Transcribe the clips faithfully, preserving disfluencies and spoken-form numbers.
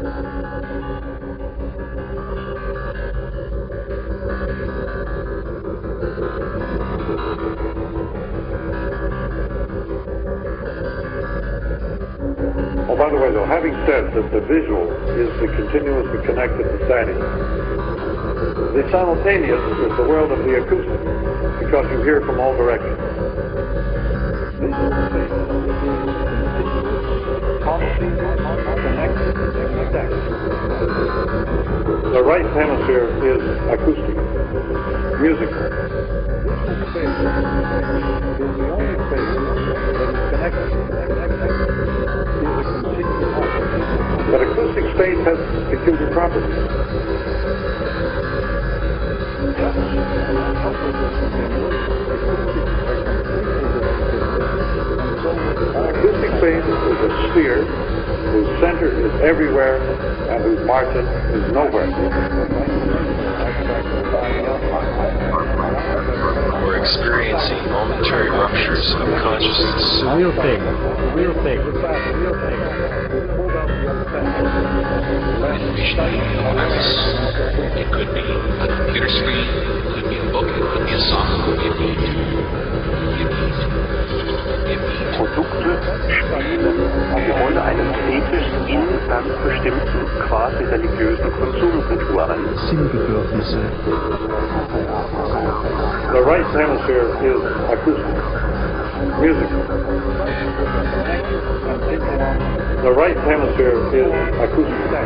Oh, by the way, though, having said that the visual is the continuously connected static, the simultaneous is the world of the acoustic, because you hear from all directions. The right hemisphere is acoustic, musical. But acoustic space has peculiar properties. Acoustic space is a sphere whose center is everywhere and whose margin is nowhere. We're experiencing momentary ruptures of consciousness. The real thing. The real thing. The real thing. Information could be a virus. It could be a computer screen. It could be a book. It could be a song. It could be a beat. It could be a beat. It could be a beat. Produkte spielen die Rolle eines Fetisch in ganz bestimmten quasi religiösen Konsumritualen. Sinnbedürfnisse. The right hemisphere is acoustic, musical. The right hemisphere is acoustic.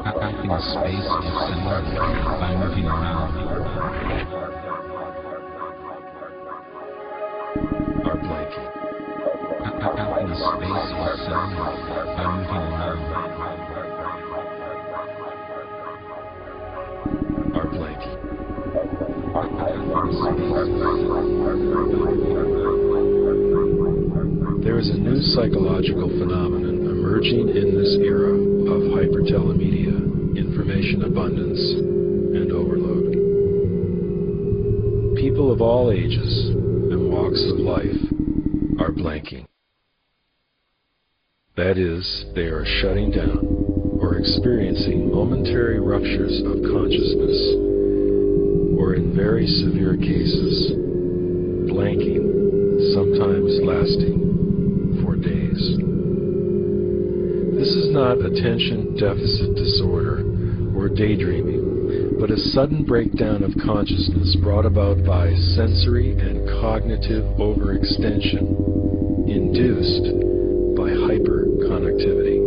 Space of sound by moving around. in the space of a sound by moving along. Are blanking. There is a new psychological phenomenon emerging in this era of hypertelemedia, information abundance, and overload. People of all ages and walks of life are blanking. That is, they are shutting down or experiencing momentary ruptures of consciousness, or in very severe cases, blanking, sometimes lasting for days. This is not attention deficit disorder or daydreaming, but a sudden breakdown of consciousness brought about by sensory and cognitive overextension, induced by hyperconnectivity.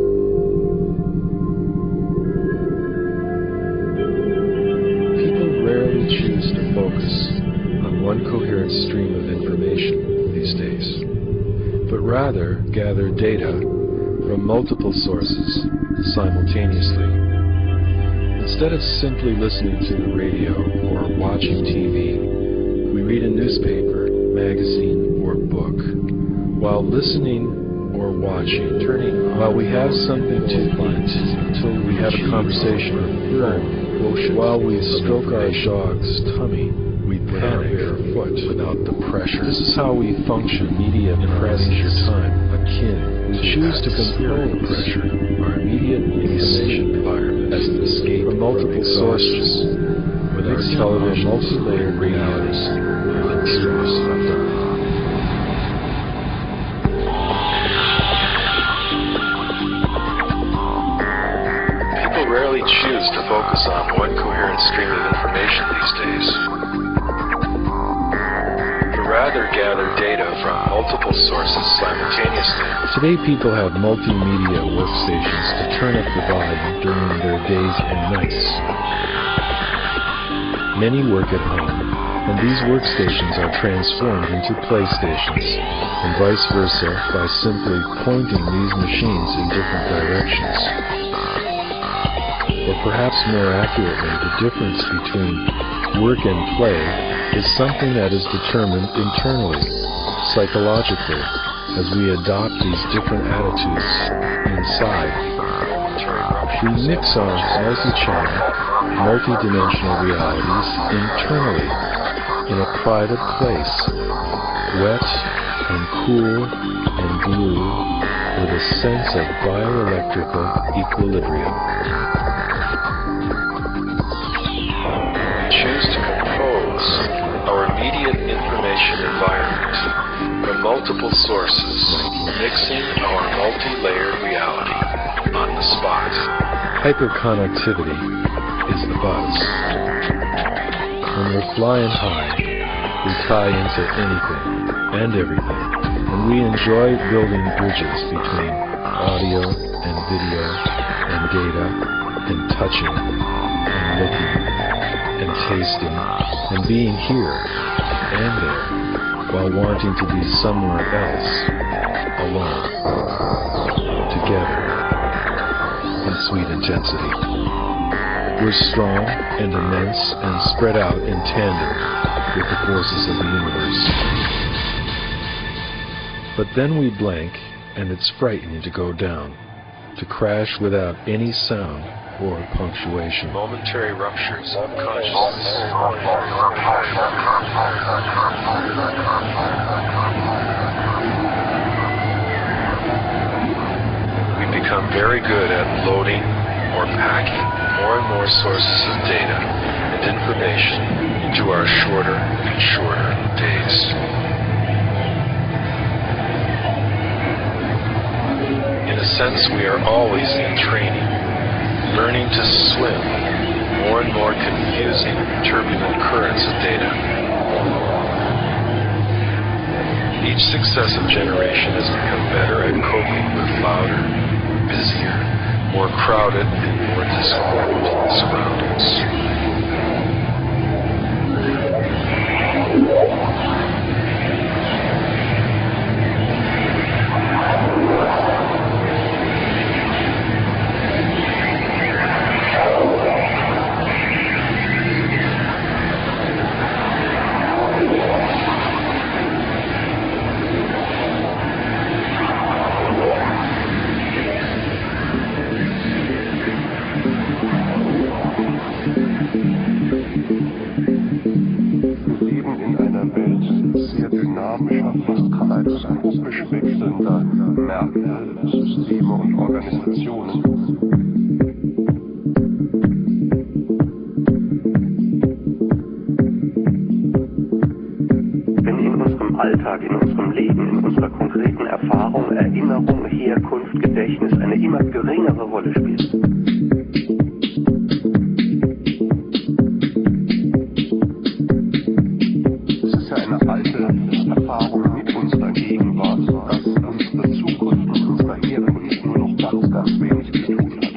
People rarely choose to focus on one coherent stream of information these days, but rather gather data from multiple sources simultaneously. Instead of simply listening to the radio or watching T V, we read a newspaper, magazine, or book, while listening or watching, turning while we have something to eat, until we have a conversation or learn, while we stroke our dog's tummy, we panic foot without the pressure. This is how we function. Media presses time, akin. We choose to control the pressure, our immediate information environment, as an escape from multiple sources, with our television, multi-layered realities, and tears left our eyes. People rarely choose to focus on one coherent stream of information these days, rather gather data from multiple sources simultaneously. Today people have multimedia workstations to turn up the volume during their days and nights. Many work at home, and these workstations are transformed into playstations, and vice versa by simply pointing these machines in different directions. Or perhaps more accurately, the difference between work and play is something that is determined internally, psychologically, as we adopt these different attitudes inside. We mix our multi-channel, multi-dimensional realities internally in a private place, wet and cool and blue, with a sense of bioelectrical equilibrium. We choose to compose our immediate information environment from multiple sources, mixing our multi-layered reality on the spot. Hyperconnectivity is the buzz. When we're flying high, we tie into anything and everything, and we enjoy building bridges between audio and video and data and touching and looking and tasting and being here and there, while wanting to be somewhere else, alone, together, in sweet intensity. We're strong and immense and spread out in tandem with the forces of the universe. But then we blank, and it's frightening to go down, to crash without any sound or punctuation. Momentary ruptures of consciousness. We become very good at loading or packing more and more sources of data and information into our shorter and shorter days. In a sense, we are always in training, learning to swim more and more confusing, turbulent currents of data. Each successive generation has become better at coping with louder, busier, more crowded, and more discordant surroundings. Alltag, in unserem Leben, in unserer konkreten Erfahrung, Erinnerung, Herkunft, Gedächtnis eine immer geringere Rolle spielt. Es ist ja eine alte Erfahrung mit unserer Gegenwart, dass unsere Zukunft mit unserer Herkunft nur noch ganz, ganz wenig zu tun hat.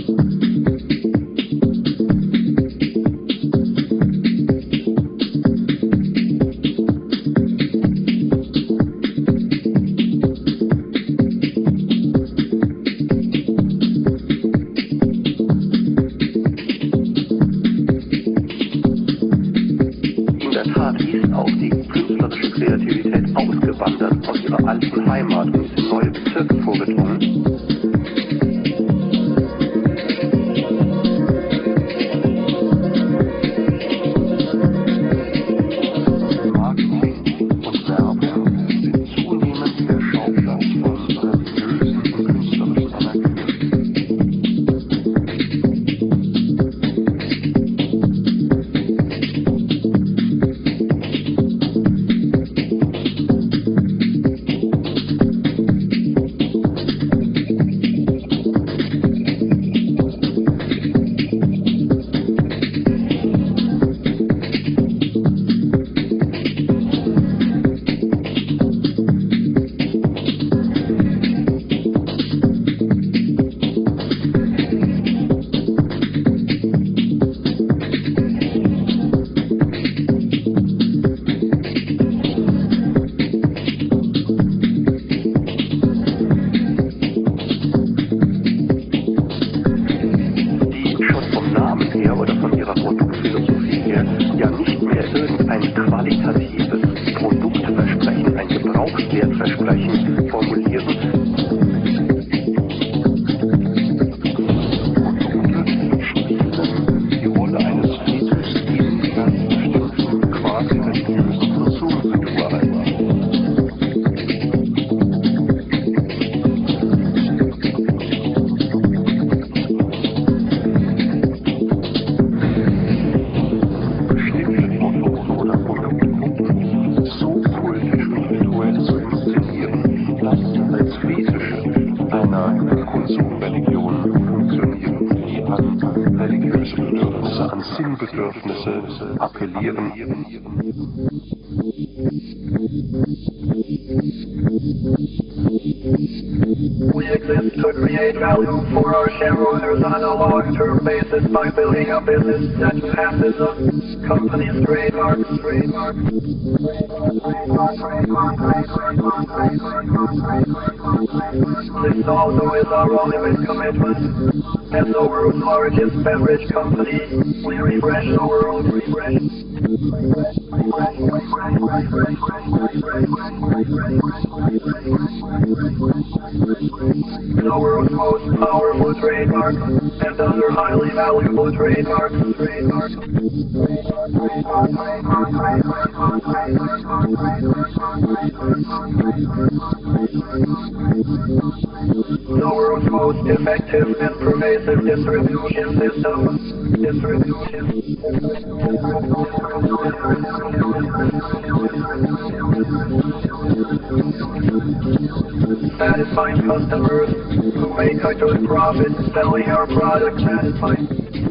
Sinnbedürfnisse appellieren. We exist to create value for our shareholders on a long-term basis by building a business that passes a company's trademarks, trademarks, This also is our ultimate commitment. As the world's largest beverage company, we refresh the world, refresh. The world's most powerful trademark and other highly valuable trademarks, trademarks. The world's most effective and pervasive distribution system. Distribution. Satisfying customers who make a good profit selling our product. Satisfying.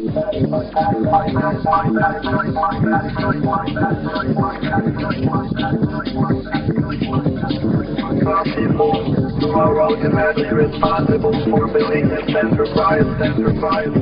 Our people who are ultimately responsible for building this enterprise, enterprise,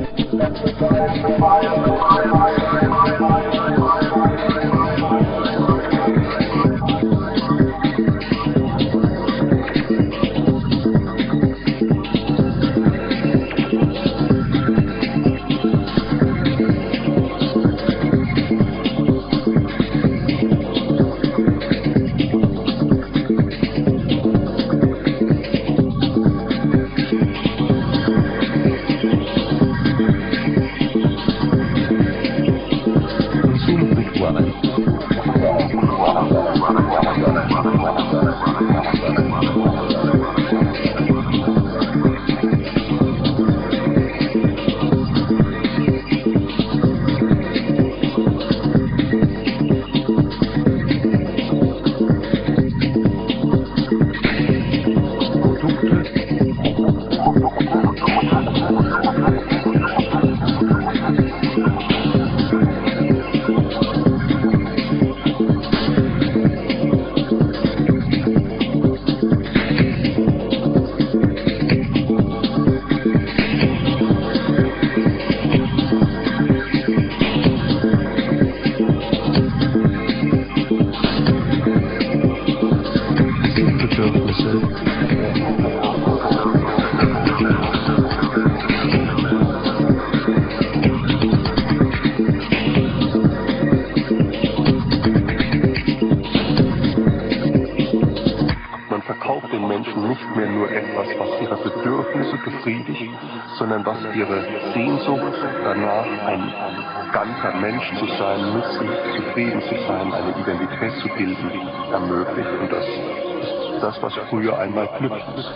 Man verkauft den Menschen nicht mehr nur etwas, was ihre Bedürfnisse befriedigt, sondern was ihre Sehnsucht danach, ein ganzer Mensch zu sein, nützlich, zufrieden zu sein, eine Identität zu bilden, ermöglicht. Und das ist das, was früher einmal Glück ist.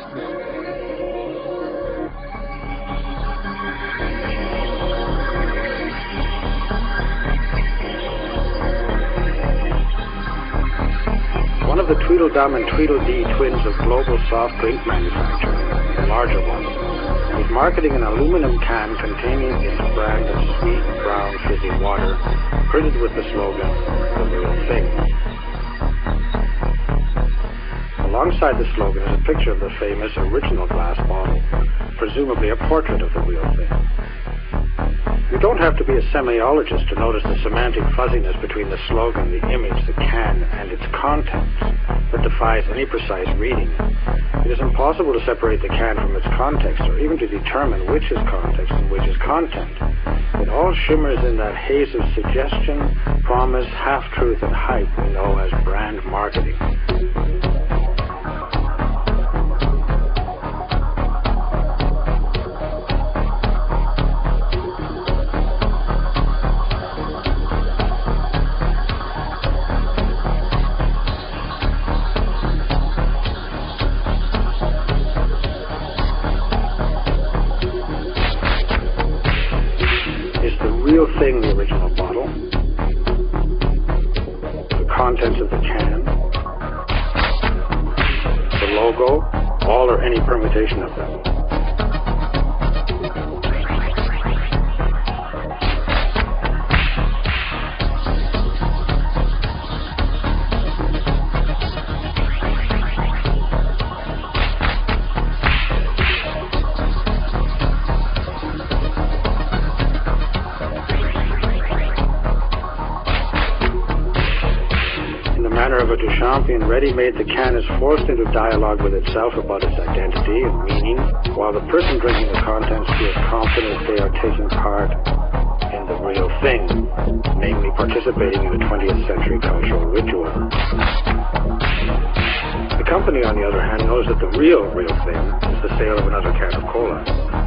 One of the Tweedledum and Tweedledee twins of global soft drink manufacturing, the larger one, is marketing an aluminum can containing its brand of sweet, brown, fizzy water, printed with the slogan, "The Real Thing." Alongside the slogan is a picture of the famous original glass bottle, presumably a portrait of the real thing. You don't have to be a semiologist to notice the semantic fuzziness between the slogan, the image, the can, and its contents that defies any precise reading. It is impossible to separate the can from its context, or even to determine which is context and which is content. It all shimmers in that haze of suggestion, promise, half-truth, and hype we know as brand marketing. Real thing, the original bottle, the contents of the can, the logo, all or any permutation of them. Of a Duchampian ready-made, the can is forced into dialogue with itself about its identity and meaning, while the person drinking the contents feels confident they are taking part in the real thing, namely participating in a twentieth century cultural ritual. The company, on the other hand, knows that the real, real thing is the sale of another can of cola.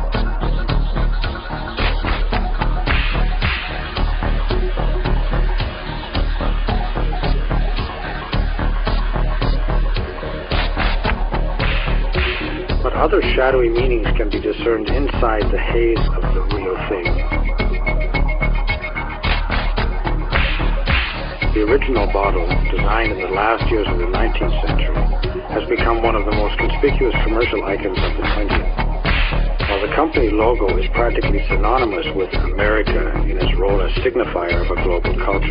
Other shadowy meanings can be discerned inside the haze of the real thing. The original bottle, designed in the last years of the nineteenth century, has become one of the most conspicuous commercial icons of the twentieth. While the company logo is practically synonymous with America in its role as signifier of a global culture.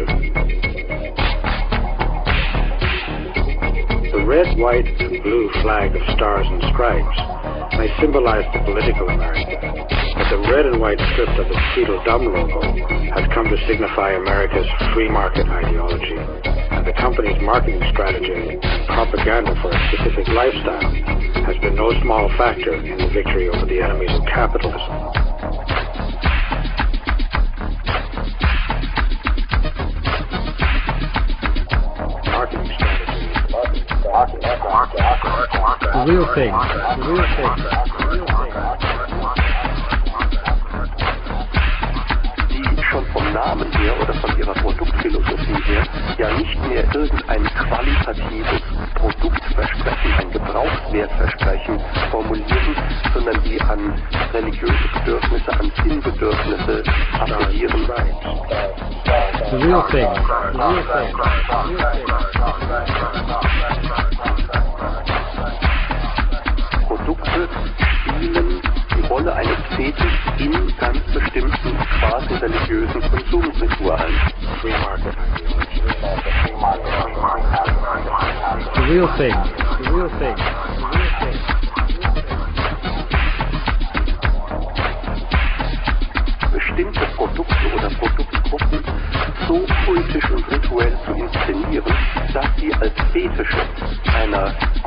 The red, white, and blue flag of stars and stripes may symbolize the political America, but the red and white script of the Tweedledum logo has come to signify America's free market ideology, and the company's marketing strategy and propaganda for a specific lifestyle has been no small factor in the victory over the enemies of capitalism. Marketing strategy. The real thing. The real thing. Die schon vom Namen her oder von ihrer Produktphilosophie her ja nicht mehr irgendein qualitatives Produktversprechen, ein Gebrauchswertversprechen formulieren, sondern die an religiöse Bedürfnisse, an Sinnbedürfnisse appellieren. The real thing. The real thing. The real thing. Produkte spielen die Rolle eines Fetischs in ganz bestimmten quasi religiösen Konsumritualen. Free market. The real thing. The real thing. The real thing. Bestimmte Produkte oder Produktgruppen so kultisch und rituell zu inszenieren, dass sie als Fetische einer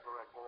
correct one.